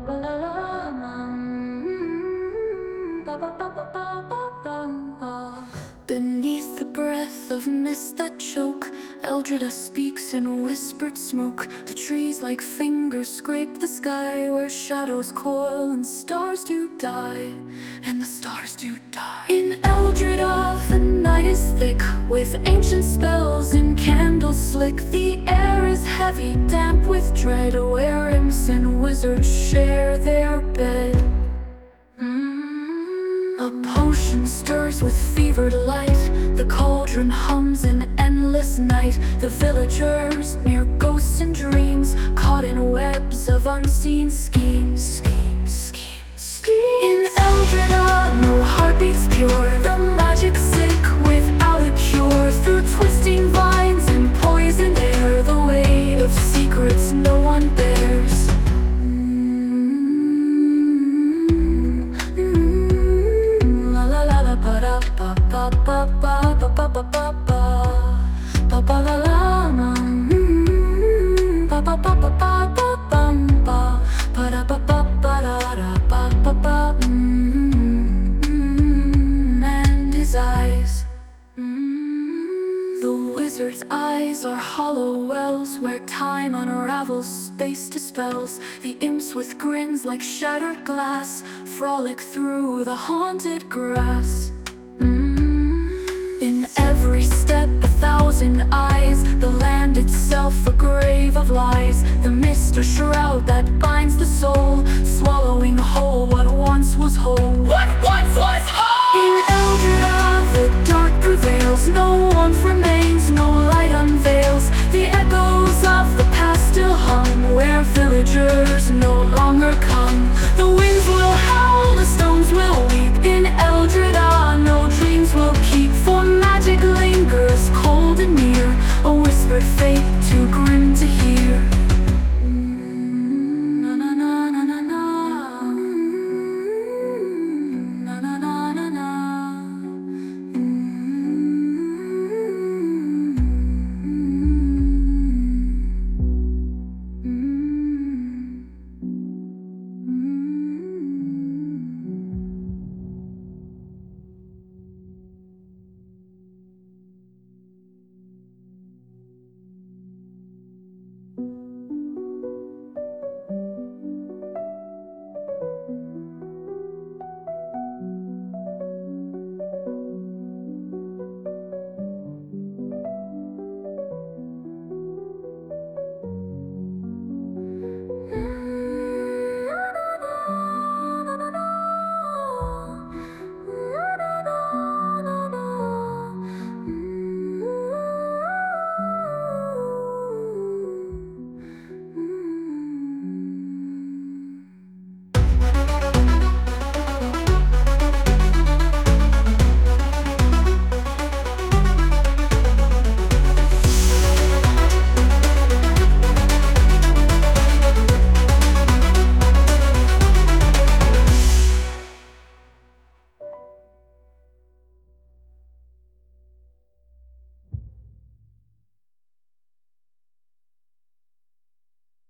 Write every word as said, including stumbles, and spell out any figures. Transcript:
Beneath the breath of mist that choke, Eldreda speaks in whispered smoke. The trees like fingers scrape the sky, where shadows coil and stars do die, and the stars do die. In Eldreda the night is thick, with ancient spells and candles slick. The air is heavy, damp with dread, where imps and wizards share their bed. A potion stirs with fevered light, the cauldron hums in endless night. The villagers, mere ghosts and dreams, caught in webs of unseen schemes. Schemes, schemes, schemes. In Eldreda, no heart beats pure, the magic's sick without a cure. Through twisting vines and poisoned air, the weight of secrets no one bears. Ba ba ba ba ba ba ba ba ba ba la la ma ba ba ba ba ba ba bum ba ba da ba ba ba da da ba ba ba. And his eyes, the wizard's eyes are hollow wells, where time unravels, space dispels. The imps with grins like shattered glass frolic through the haunted grass. In every step a thousand eyes, the land itself a grave of lies. The mist a shroud that binds the soul